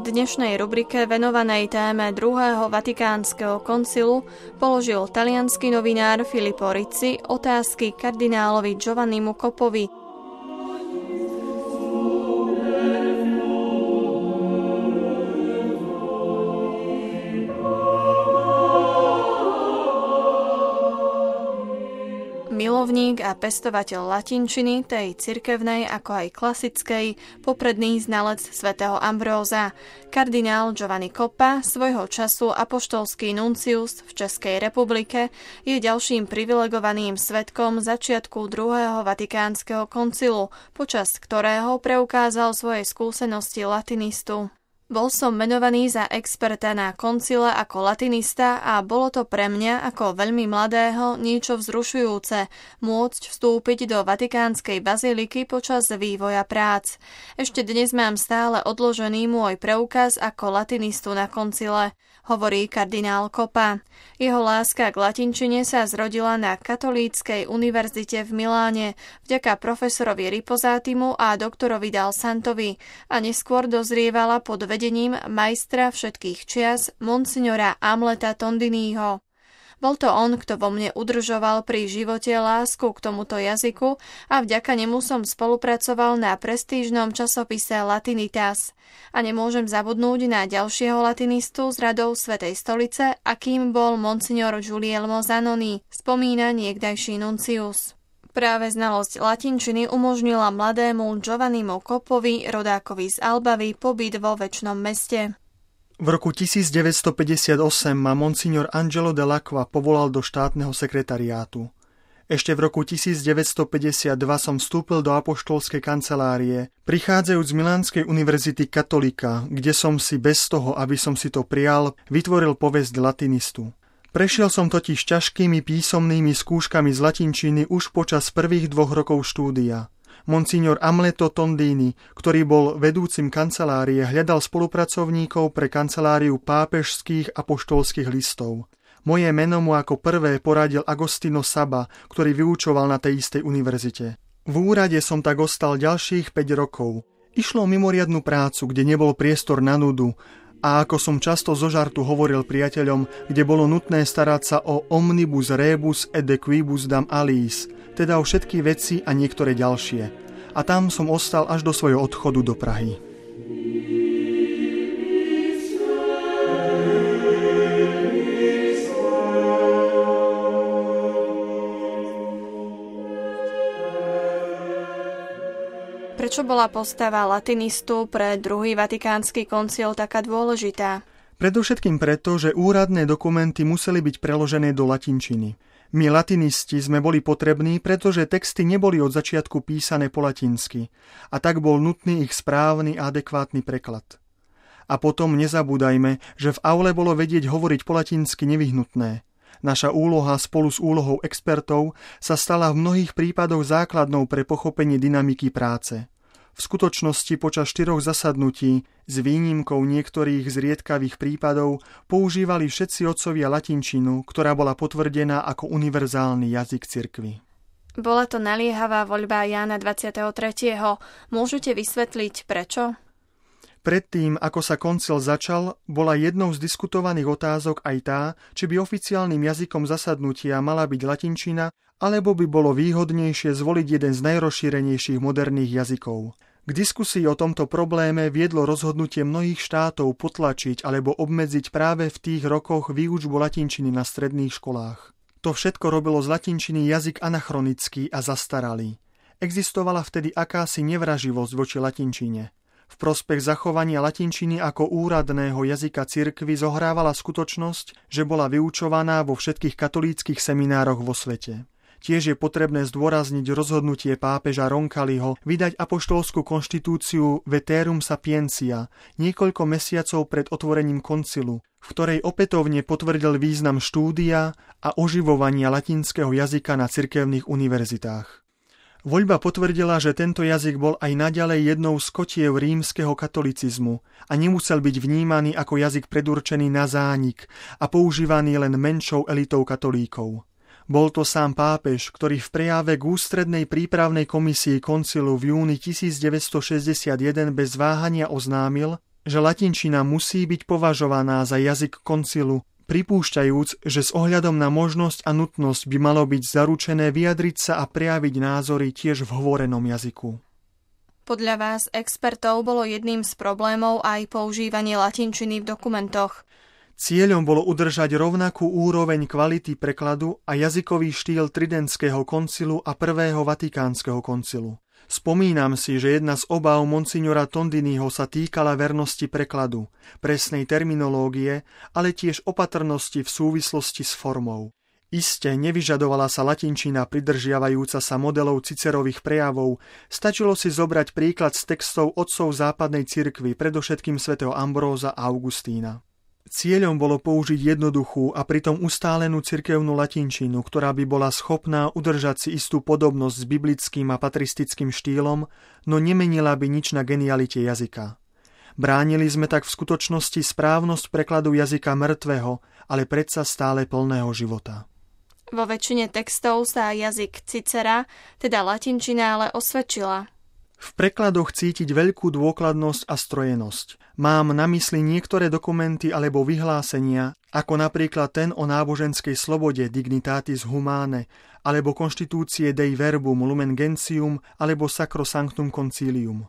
dnešnej rubrike venovanej téme druhého Vatikánskeho koncilu položil taliansky novinár Filippo Rizzi otázky kardinálovi Giovannimu Coppovi. Milovník a pestovateľ latinčiny, tej cirkevnej ako aj klasickej, popredný znalec svätého Ambróza. Kardinál Giovanni Coppa, svojho času apoštolský nuncius v Českej republike, je ďalším privilegovaným svedkom začiatku druhého Vatikánskeho koncilu, počas ktorého preukázal svoje skúsenosti latinistu. Bol som menovaný za experta na koncile ako latinista a bolo to pre mňa ako veľmi mladého niečo vzrušujúce môcť vstúpiť do Vatikánskej baziliky počas vývoja prác. Ešte dnes mám stále odložený môj preukaz ako latinistu na koncile, hovorí kardinál Coppa. Jeho láska k latinčine sa zrodila na Katolíckej univerzite v Miláne vďaka profesorovi Riposatimu a doktorovi Dal Santovi a neskôr dozrievala pod vedením majstra všetkých čias monsignora Amleta Tondiniho. Bol to on, kto vo mne udržoval pri živote lásku k tomuto jazyku a vďaka nemu som spolupracoval na prestížnom časopise Latinitas. A nemôžem zabudnúť na ďalšieho latinistu z radou Svätej stolice, akým bol monsignor Guglielmo Zanoni, spomína niekdajší nuncius. Práve znalosť latinčiny umožnila mladému Giovannimu Coppovi, rodákovi z Albavy, pobyt vo Večnom meste. V roku 1958 ma monsignor Angelo Dell'Acqua povolal do štátneho sekretariátu. Ešte v roku 1952 som vstúpil do apoštolskej kancelárie, prichádzajúc z Milánskej univerzity katolika, kde som si bez toho, aby som si to prijal, vytvoril povesť latinistu. Prešiel som totiž ťažkými písomnými skúškami z latinčiny už počas prvých 2 rokov štúdia. Monsignor Amleto Tondini, ktorý bol vedúcim kancelárie, hľadal spolupracovníkov pre kanceláriu pápežských apoštolských listov. Moje meno mu ako prvé poradil Agostino Saba, ktorý vyučoval na tej istej univerzite. V úrade som tak ostal ďalších 5 rokov. Išlo o mimoriadnu prácu, kde nebol priestor na nudu, a ako som často zo žartu hovoril priateľom, kde bolo nutné starať sa o omnibus rebus et de quibus dam aliis, teda o všetky veci a niektoré ďalšie. A tam som ostal až do svojho odchodu do Prahy. Prečo bola postava latinistu pre druhý Vatikánsky koncil taká dôležitá? Predovšetkým preto, že úradné dokumenty museli byť preložené do latinčiny. My latinisti sme boli potrební, pretože texty neboli od začiatku písané po latinsky a tak bol nutný ich správny a adekvátny preklad. A potom nezabúdajme, že v aule bolo vedieť hovoriť po latinsky nevyhnutné. Naša úloha spolu s úlohou expertov sa stala v mnohých prípadoch základnou pre pochopenie dynamiky práce. V skutočnosti počas 4 zasadnutí, s výnimkou niektorých zriedkavých prípadov, používali všetci otcovia latinčinu, ktorá bola potvrdená ako univerzálny jazyk cirkvi. Bola to naliehavá voľba Jána 23. Môžete vysvetliť prečo? Predtým, ako sa koncil začal, bola jednou z diskutovaných otázok aj tá, či by oficiálnym jazykom zasadnutia mala byť latinčina, alebo by bolo výhodnejšie zvoliť jeden z najrozšírenejších moderných jazykov. K diskusii o tomto probléme viedlo rozhodnutie mnohých štátov potlačiť alebo obmedziť práve v tých rokoch výučbu latinčiny na stredných školách. To všetko robilo z latinčiny jazyk anachronický a zastaralý. Existovala vtedy akási nevraživosť voči latinčine. V prospech zachovania latinčiny ako úradného jazyka cirkvi zohrávala skutočnosť, že bola vyučovaná vo všetkých katolíckych seminároch vo svete. Tiež je potrebné zdôrazniť rozhodnutie pápeža Roncalliho vydať apoštolskú konštitúciu Veterum Sapientia niekoľko mesiacov pred otvorením koncilu, v ktorej opätovne potvrdil význam štúdia a oživovania latinského jazyka na cirkevných univerzitách. Voľba potvrdila, že tento jazyk bol aj naďalej jednou z kotiev rímskeho katolicizmu a nemusel byť vnímaný ako jazyk predurčený na zánik a používaný len menšou elitou katolíkov. Bol to sám pápež, ktorý v prejave k ústrednej prípravnej komisii koncilu v júni 1961 bez váhania oznámil, že latinčina musí byť považovaná za jazyk koncilu, pripúšťajúc, že s ohľadom na možnosť a nutnosť by malo byť zaručené vyjadriť sa a prejaviť názory tiež v hovorenom jazyku. Podľa vás, expertov, bolo jedným z problémov aj používanie latinčiny v dokumentoch. Cieľom bolo udržať rovnakú úroveň kvality prekladu a jazykový štýl Tridentského koncilu a Prvého Vatikánskeho koncilu. Spomínam si, že jedna z obáv monsignora Tondiniho sa týkala vernosti prekladu, presnej terminológie, ale tiež opatrnosti v súvislosti s formou. Iste nevyžadovala sa latinčina pridržiavajúca sa modelov Cicerových prejavov, stačilo si zobrať príklad z textov otcov západnej cirkvi, predovšetkým svätého Ambróza a Augustína. Cieľom bolo použiť jednoduchú a pritom ustálenú cirkevnú latinčinu, ktorá by bola schopná udržať si istú podobnosť s biblickým a patristickým štýlom, no nemenila by nič na genialite jazyka. Bránili sme tak v skutočnosti správnosť prekladu jazyka mŕtvého, ale predsa stále plného života. Vo väčšine textov sa jazyk Cicera, teda latinčina, ale osvedčila. V prekladoch cítiť veľkú dôkladnosť a strojenosť. Mám na mysli niektoré dokumenty alebo vyhlásenia, ako napríklad ten o náboženskej slobode Dignitatis Humanae, alebo konštitúcie Dei Verbum Lumen Gentium, alebo Sacrosanctum Concilium.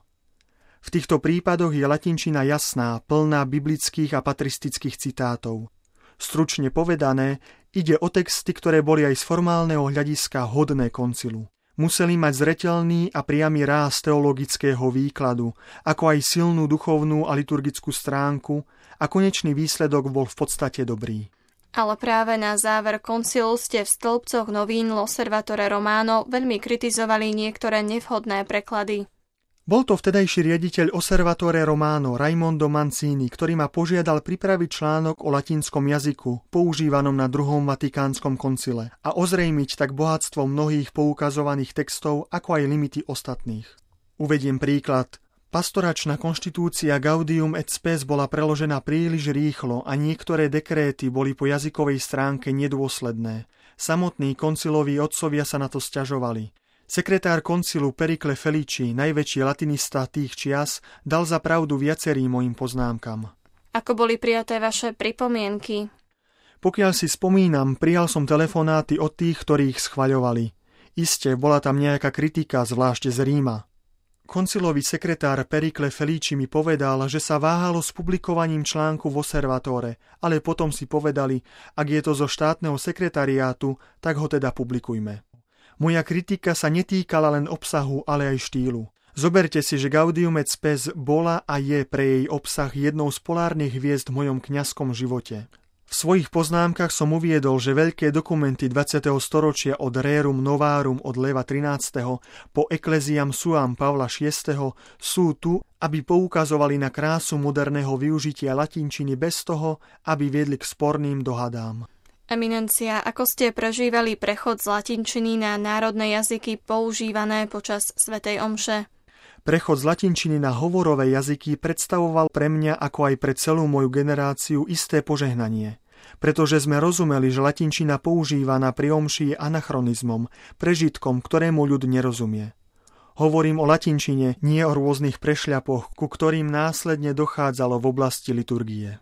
V týchto prípadoch je latinčina jasná, plná biblických a patristických citátov. Stručne povedané, ide o texty, ktoré boli aj z formálneho hľadiska hodné koncilu. Museli mať zreteľný a priamy ráz teologického výkladu, ako aj silnú duchovnú a liturgickú stránku, a konečný výsledok bol v podstate dobrý. Ale práve na záver koncilu ste v stĺpcoch novín L'Osservatore Romano veľmi kritizovali niektoré nevhodné preklady. Bol to vtedajší riaditeľ Osservatore Romano Raimondo Mancini, ktorý ma požiadal pripraviť článok o latinskom jazyku, používanom na druhom Vatikánskom koncile, a ozrejmiť tak bohatstvo mnohých poukazovaných textov, ako aj limity ostatných. Uvediem príklad. Pastoračná konštitúcia Gaudium et Spes bola preložená príliš rýchlo a niektoré dekréty boli po jazykovej stránke nedôsledné. Samotní konciloví otcovia sa na to sťažovali. Sekretár koncilu Pericle Felici, najväčší latinista tých čias, dal za pravdu viacerým mojim poznámkam. Ako boli prijaté vaše pripomienky? Pokiaľ si spomínam, prijal som telefonáty od tých, ktorí ich schvaľovali. Iste, bola tam nejaká kritika, zvlášť z Ríma. Koncilový sekretár Pericle Felici mi povedal, že sa váhalo s publikovaním článku v Osservatore, ale potom si povedali, ak je to zo štátneho sekretariátu, tak ho teda publikujme. Moja kritika sa netýkala len obsahu, ale aj štýlu. Zoberte si, že Gaudium et Spes bola a je pre jej obsah jednou z polárnych hviezd v mojom kňazskom živote. V svojich poznámkach som uviedol, že veľké dokumenty 20. storočia od Rerum Novarum od Leva XIII. Po Ecclesiam Suam Pavla VI. Sú tu, aby poukazovali na krásu moderného využitia latinčiny bez toho, aby viedli k sporným dohadám. Eminencia, ako ste prežívali prechod z latinčiny na národné jazyky používané počas svätej omše? Prechod z latinčiny na hovorové jazyky predstavoval pre mňa, ako aj pre celú moju generáciu, isté požehnanie. Pretože sme rozumeli, že latinčina používaná pri omši je anachronizmom, prežitkom, ktorému ľud nerozumie. Hovorím o latinčine, nie o rôznych prešľapoch, ku ktorým následne dochádzalo v oblasti liturgie.